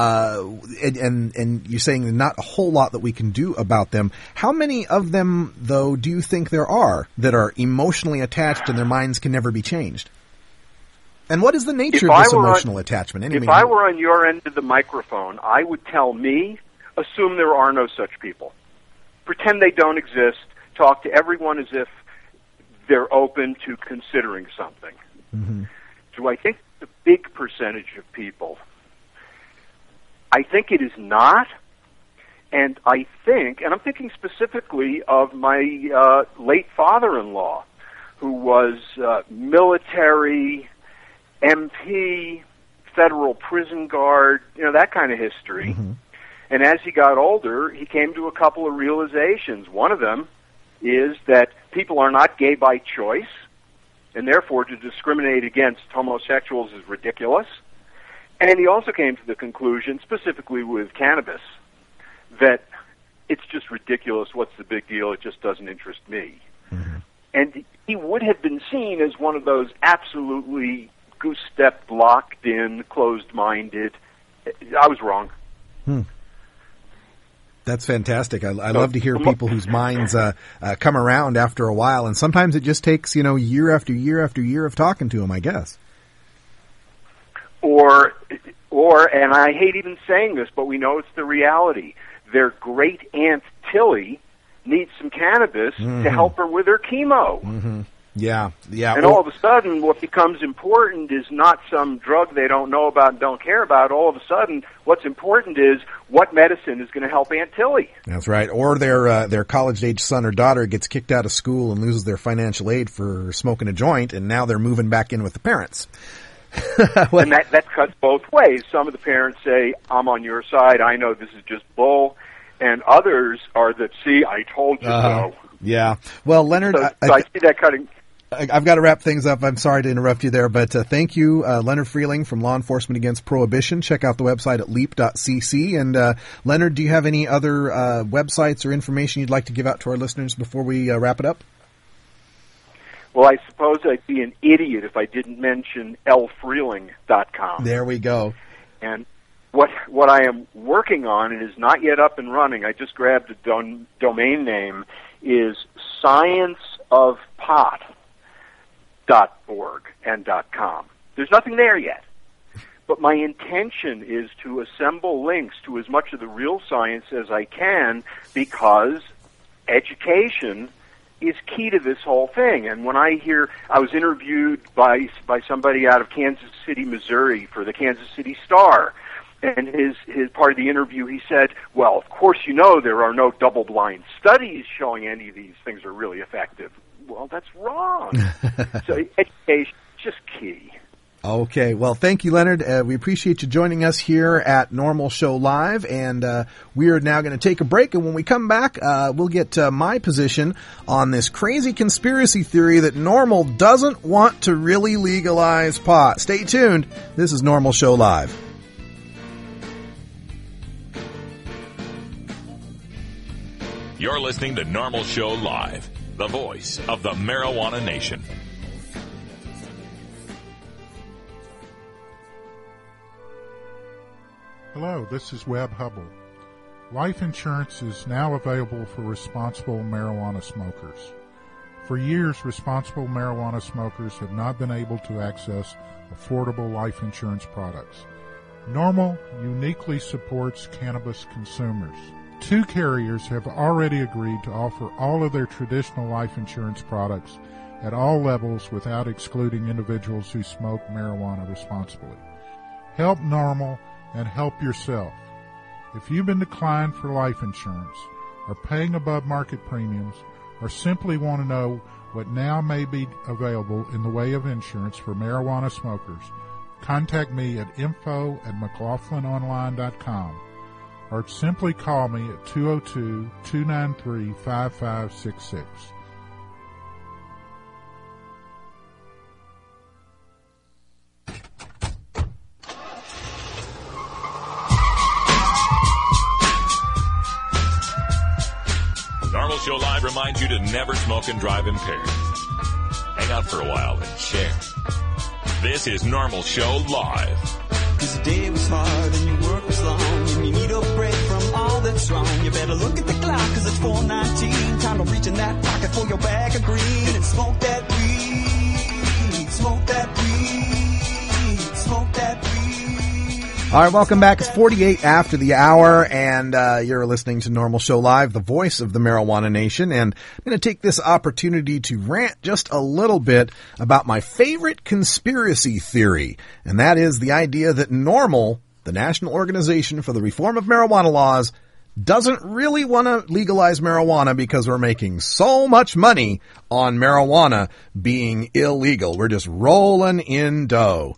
[SPEAKER 6] and you're saying there's not a whole lot that we can do about them. How many of them, though, do you think there are that are emotionally attached and their minds can never be changed? And what is the nature of this emotional attachment?
[SPEAKER 15] If I were on your end of the microphone, I would tell me, assume there are no such people. Pretend they don't exist. Talk to everyone as if they're open to considering something. Mm-hmm. Do I think the big percentage of people? I think it is not. And I think, and I'm thinking specifically of my late father-in-law, who was military, MP, federal prison guard, that kind of history. Mm-hmm. And as he got older, he came to a couple of realizations. One of them is that people are not gay by choice, and therefore to discriminate against homosexuals is ridiculous. And he also came to the conclusion, specifically with cannabis, that it's just ridiculous. What's the big deal? It just doesn't interest me. Mm-hmm. And he would have been seen as one of those absolutely goose-stepped, locked-in, closed-minded. I was wrong.
[SPEAKER 6] That's fantastic. I love to hear people whose minds come around after a while, and sometimes it just takes year after year after year of talking to them, I guess.
[SPEAKER 15] Or, and I hate even saying this, but we know it's the reality. Their great aunt Tilly needs some cannabis to help her with her chemo.
[SPEAKER 6] Mm-hmm. Yeah.
[SPEAKER 15] And all of a sudden, what becomes important is not some drug they don't know about and don't care about. All of a sudden, what's important is what medicine is going to help Aunt Tilly.
[SPEAKER 6] That's right. Or their college-age son or daughter gets kicked out of school and loses their financial aid for smoking a joint, and now they're moving back in with the parents.
[SPEAKER 15] And that cuts both ways. Some of the parents say, I'm on your side. I know this is just bull. And others are that, see, I told you so.
[SPEAKER 6] Yeah. Well, Leonard,
[SPEAKER 15] so I see that cutting.
[SPEAKER 6] I've got to wrap things up. I'm sorry to interrupt you there, but thank you, Leonard Freeling from Law Enforcement Against Prohibition. Check out the website at leap.cc. And Leonard, do you have any other websites or information you'd like to give out to our listeners before we wrap it up?
[SPEAKER 15] Well, I suppose I'd be an idiot if I didn't mention lfreeling.com.
[SPEAKER 6] There we go.
[SPEAKER 15] And what I am working on, and is not yet up and running, I just grabbed a domain name, is Science of Pot. .org and .com. There's nothing there yet. But my intention is to assemble links to as much of the real science as I can, because education is key to this whole thing. And when I was interviewed by somebody out of Kansas City, Missouri for the Kansas City Star, and his part of the interview, he said, well, of course you know there are no double-blind studies showing any of these things are really effective. Well, that's wrong. So education is just key.
[SPEAKER 6] Okay, well, thank you, Leonard. We appreciate you joining us here at Normal Show Live, and we are now going to take a break, and when we come back, we'll get my position on this crazy conspiracy theory that Normal doesn't want to really legalize pot. Stay tuned. This is Normal Show Live.
[SPEAKER 1] You're listening to Normal Show Live, the voice of the marijuana nation.
[SPEAKER 11] Hello, this is Webb Hubble. Life insurance is now available for responsible marijuana smokers. For years, responsible marijuana smokers have not been able to access affordable life insurance products. Normal uniquely supports cannabis consumers. 2 carriers have already agreed to offer all of their traditional life insurance products at all levels without excluding individuals who smoke marijuana responsibly. Help Normal and help yourself. If you've been declined for life insurance, are paying above market premiums, or simply want to know what now may be available in the way of insurance for marijuana smokers, contact me at info@mclaughlinonline.com or simply call me at 202-293-5566.
[SPEAKER 1] Normal Show Live reminds you to never smoke and drive impaired. Hang out for a while and share. This is Normal Show Live.
[SPEAKER 10] 'Cause the day was hard and your work was long and you need a break from all that's wrong. You better look at the clock 'cause it's 4:19. Time to reach in that pocket for your bag of green and smoke that weed. Smoke that weed. Smoke that weed.
[SPEAKER 6] All right, welcome back. It's 48 after the hour, and you're listening to Normal Show Live, the voice of the marijuana nation. And I'm going to take this opportunity to rant just a little bit about my favorite conspiracy theory, and that is the idea that Normal, the National Organization for the Reform of Marijuana Laws, doesn't really want to legalize marijuana because we're making so much money on marijuana being illegal. We're just rolling in dough.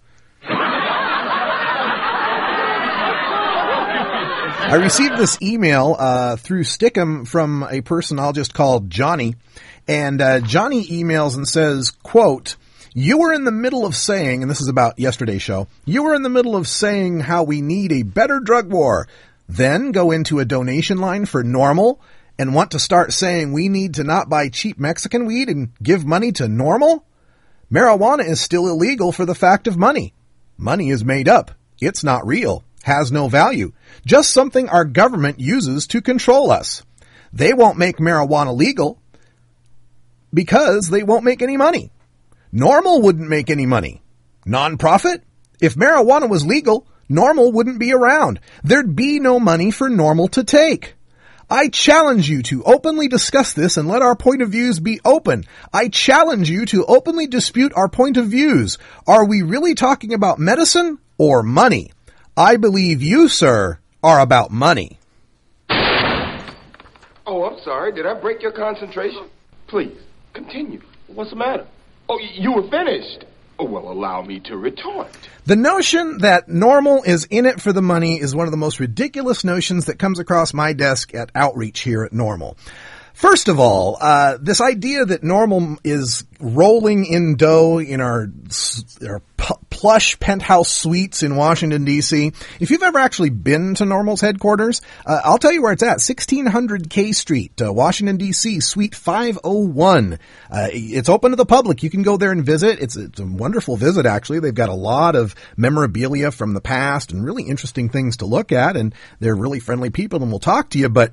[SPEAKER 6] I received this email through Stickum from a person I'll just call Johnny, and Johnny emails and says, quote, "You were in the middle of saying," and this is about yesterday's show, "you were in the middle of saying how we need a better drug war, then go into a donation line for Normal and want to start saying we need to not buy cheap Mexican weed and give money to Normal? Marijuana is still illegal for the fact of money. Money is made up. It's not real. Has no value. Just something our government uses to control us. They won't make marijuana legal because they won't make any money. Normal wouldn't make any money. Non-profit? If marijuana was legal, Normal wouldn't be around. There'd be no money for Normal to take. I challenge you to openly discuss this and let our point of views be open. I challenge you to openly dispute our point of views. Are we really talking about medicine or money? I believe you, sir, are about money."
[SPEAKER 14] Oh, I'm sorry. Did I break your concentration? Please, continue. What's the matter? Oh, you were finished. Oh, well, allow me to retort.
[SPEAKER 6] The notion that Normal is in it for the money is one of the most ridiculous notions that comes across my desk at Outreach here at Normal. First of all, this idea that Normal is rolling in dough in our plush penthouse suites in Washington, D.C. If you've ever actually been to Normal's headquarters, I'll tell you where it's at. 1600 K Street, Washington, D.C., Suite 501. It's open to the public. You can go there and visit. It's a wonderful visit, actually. They've got a lot of memorabilia from the past and really interesting things to look at, and they're really friendly people and will talk to you, but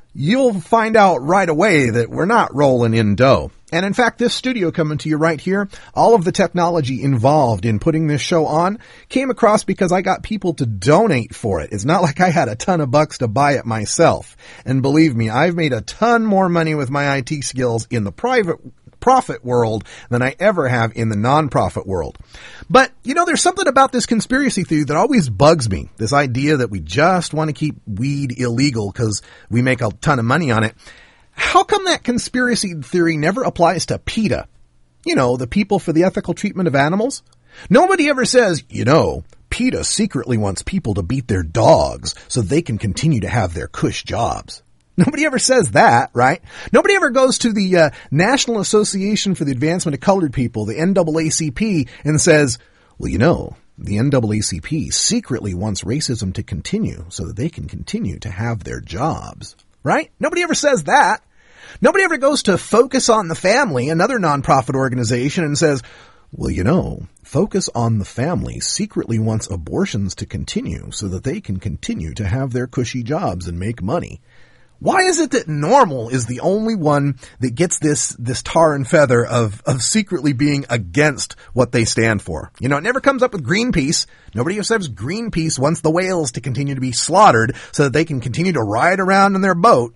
[SPEAKER 6] you'll find out right away that we're not rolling in dough. And in fact, this studio coming to you right here, all of the technology involved in putting this show on came across because I got people to donate for it. It's not like I had a ton of bucks to buy it myself. And believe me, I've made a ton more money with my IT skills in the profit world than I ever have in the non-profit world. But, there's something about this conspiracy theory that always bugs me. This idea that we just want to keep weed illegal because we make a ton of money on it. How come that conspiracy theory never applies to PETA? The People for the Ethical Treatment of Animals? Nobody ever says, PETA secretly wants people to beat their dogs so they can continue to have their cush jobs. Nobody ever says that, right? Nobody ever goes to the National Association for the Advancement of Colored People, the NAACP, and says, well, the NAACP secretly wants racism to continue so that they can continue to have their jobs, right? Nobody ever says that. Nobody ever goes to Focus on the Family, another nonprofit organization, and says, well, Focus on the Family secretly wants abortions to continue so that they can continue to have their cushy jobs and make money. Why is it that NORML is the only one that gets this tar and feather of secretly being against what they stand for? It never comes up with Greenpeace. Nobody ever says Greenpeace wants the whales to continue to be slaughtered so that they can continue to ride around in their boat.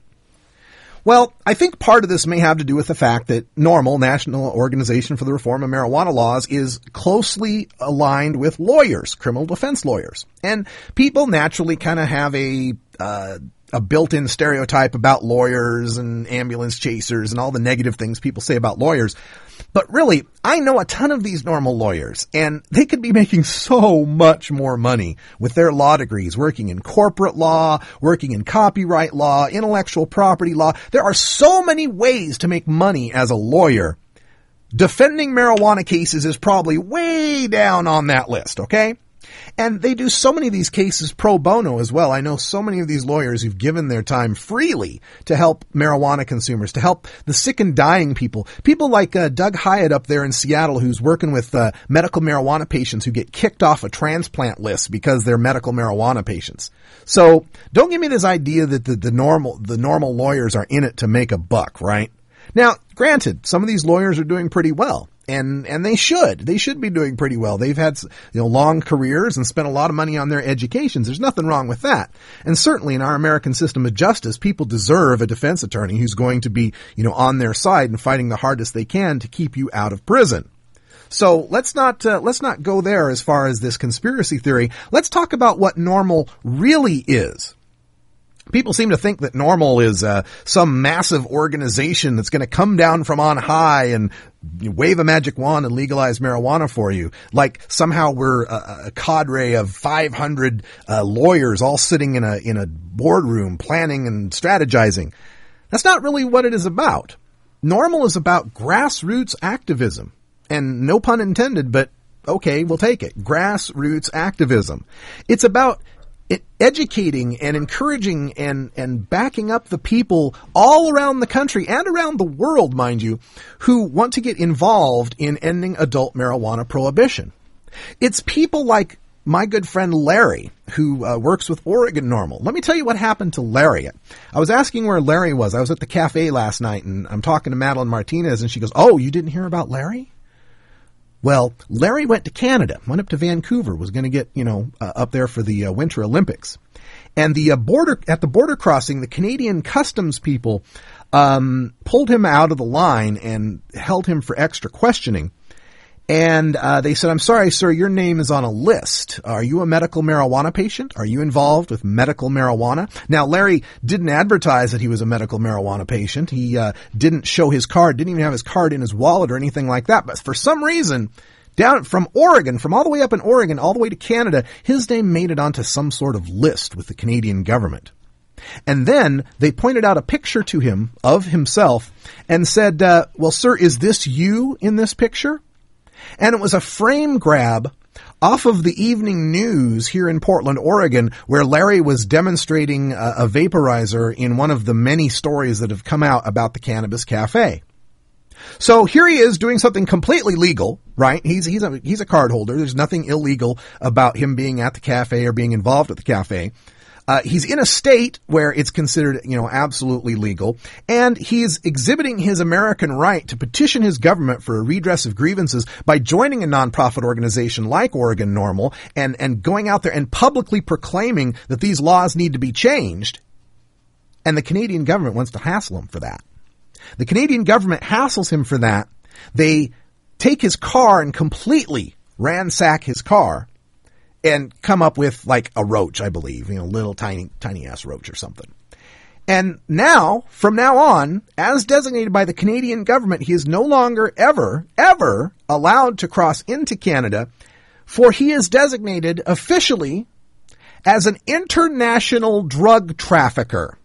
[SPEAKER 6] Well, I think part of this may have to do with the fact that NORML, National Organization for the Reform of Marijuana Laws, is closely aligned with lawyers, criminal defense lawyers. And people naturally kind of have a built-in stereotype about lawyers and ambulance chasers and all the negative things people say about lawyers. But really, I know a ton of these NORML lawyers, and they could be making so much more money with their law degrees, working in corporate law, working in copyright law, intellectual property law. There are so many ways to make money as a lawyer. Defending marijuana cases is probably way down on that list, okay? And they do so many of these cases pro bono as well. I know so many of these lawyers who've given their time freely to help marijuana consumers, to help the sick and dying people. People like Doug Hyatt up there in Seattle, who's working with medical marijuana patients who get kicked off a transplant list because they're medical marijuana patients. So don't give me this idea that the normal lawyers are in it to make a buck, right? Now, granted, some of these lawyers are doing pretty well. And they should be doing pretty well. They've had, long careers and spent a lot of money on their educations. There's nothing wrong with that. And certainly in our American system of justice, people deserve a defense attorney who's going to be, on their side and fighting the hardest they can to keep you out of prison. So let's not go there as far as this conspiracy theory. Let's talk about what NORML really is. People seem to think that NORML is some massive organization that's going to come down from on high and wave a magic wand and legalize marijuana for you. Like somehow we're a cadre of 500 lawyers all sitting in a boardroom planning and strategizing. That's not really what it is about. NORML is about grassroots activism. And no pun intended, but okay, we'll take it. Grassroots activism. It's about educating and encouraging and backing up the people all around the country and around the world, mind you, who want to get involved in ending adult marijuana prohibition. It's people like my good friend Larry, who works with Oregon NORML. Let me tell you what happened to Larry. I was asking where Larry was. I was at the cafe last night, and I'm talking to Madeline Martinez, and she goes, "Oh, you didn't hear about Larry?" Well, Larry went to Canada, went up to Vancouver, was going to get, up there for the Winter Olympics. And at the border crossing, the Canadian customs people pulled him out of the line and held him for extra questioning. And they said, "I'm sorry, sir, your name is on a list. Are you a medical marijuana patient? Are you involved with medical marijuana?" Now, Larry didn't advertise that he was a medical marijuana patient. He didn't show his card, didn't even have his card in his wallet or anything like that. But for some reason, down from Oregon, from all the way up in Oregon, all the way to Canada, his name made it onto some sort of list with the Canadian government. And then they pointed out a picture to him of himself and said, "Well, sir, is this you in this picture?" And it was a frame grab off of the evening news here in Portland, Oregon, where Larry was demonstrating a vaporizer in one of the many stories that have come out about the Cannabis Cafe. So here he is doing something completely legal, right? He's a card holder. There's nothing illegal about him being at the cafe or being involved at the cafe. He's in a state where it's considered, absolutely legal, and he's exhibiting his American right to petition his government for a redress of grievances by joining a nonprofit organization like Oregon NORML and going out there and publicly proclaiming that these laws need to be changed. And the Canadian government wants to hassle him for that. The Canadian government hassles him for that. They take his car and completely ransack his car and come up with like a roach, I believe, little tiny ass roach or something. And now, from now on, as designated by the Canadian government, he is no longer ever allowed to cross into Canada, for he is designated officially as an international drug trafficker.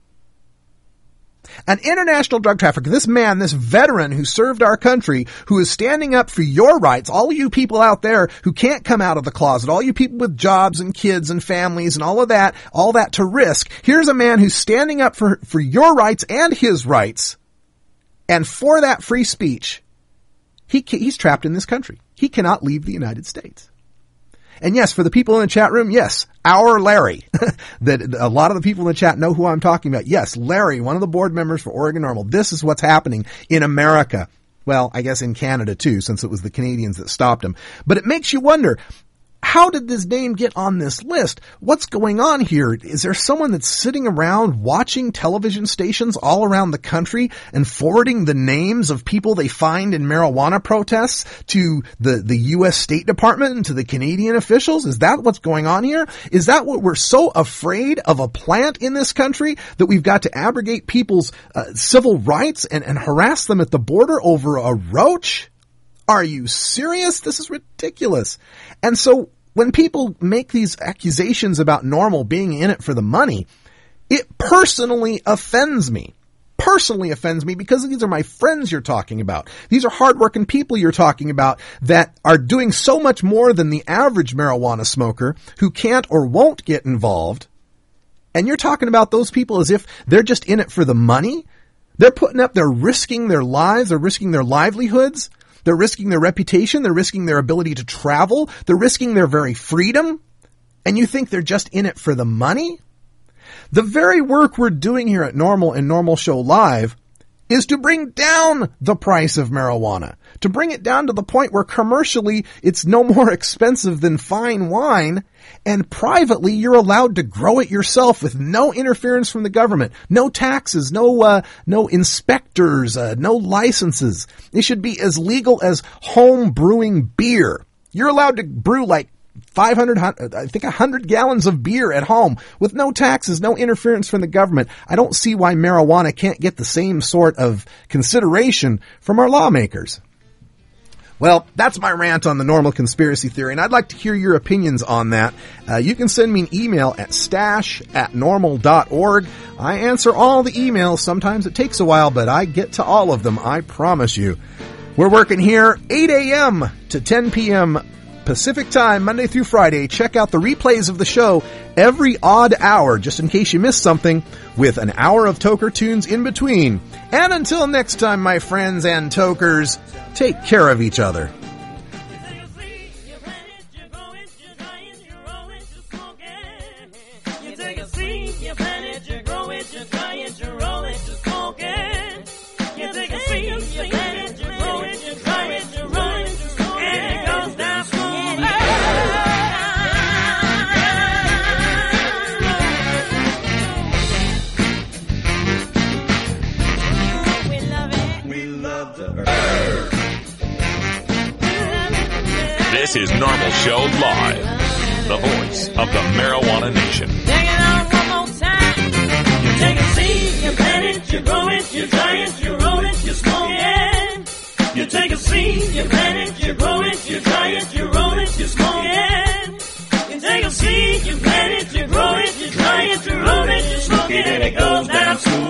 [SPEAKER 6] An international drug trafficker, this man, this veteran who served our country, who is standing up for your rights, all you people out there who can't come out of the closet, all you people with jobs and kids and families and all that to risk. Here's a man who's standing up for your rights and his rights. And for that free speech, he's trapped in this country. He cannot leave the United States. And yes, for the people in the chat room, yes, our Larry, that a lot of the people in the chat know who I'm talking about. Yes, Larry, one of the board members for Oregon NORML. This is what's happening in America. Well, I guess in Canada too, since it was the Canadians that stopped him. But it makes you wonder, how did this name get on this list? What's going on here? Is there someone that's sitting around watching television stations all around the country and forwarding the names of people they find in marijuana protests to the U.S. State Department and to the Canadian officials? Is that what's going on here? Is that what we're so afraid of, a plant in this country that we've got to abrogate people's civil rights and harass them at the border over a roach? Are you serious? This is ridiculous. And so when people make these accusations about NORML being in it for the money, it personally offends me. Personally offends me because these are my friends you're talking about. These are hardworking people you're talking about that are doing so much more than the average marijuana smoker who can't or won't get involved. And you're talking about those people as if they're just in it for the money? They're risking their lives, they're risking their livelihoods. They're risking their reputation. They're risking their ability to travel. They're risking their very freedom. And you think they're just in it for the money? The very work we're doing here at NORML and NORML Show Live is to bring down the price of marijuana, to bring it down to the point where commercially it's no more expensive than fine wine, and privately you're allowed to grow it yourself with no interference from the government, no taxes, no inspectors, no licenses. It should be as legal as home brewing beer. You're allowed to brew like 100 gallons of beer at home with no taxes, no interference from the government. I don't see why marijuana can't get the same sort of consideration from our lawmakers. Well, that's my rant on the NORML conspiracy theory, and I'd like to hear your opinions on that. You can send me an email at stash@norml.org. I answer all the emails. Sometimes it takes a while, but I get to all of them, I promise you. We're working here 8 a.m. to 10 p.m. Pacific time, Monday through Friday. Check out the replays of the show every odd hour, just in case you missed something, with an hour of Toker tunes in between. And until next time, my friends and Tokers, take care of each other.
[SPEAKER 1] This is NORML Show Live, the voice of the marijuana nation.
[SPEAKER 2] Take it on one more time. You take a seed, you plant it, you grow it, you dry it, you roll it, you smoke it. You take a seed, you plant it, you grow it, you dry it, you roll it, you smoke it. You take a seed, you plant it, you grow it, you dry it, you roll it, you smoke it, and it goes down smooth.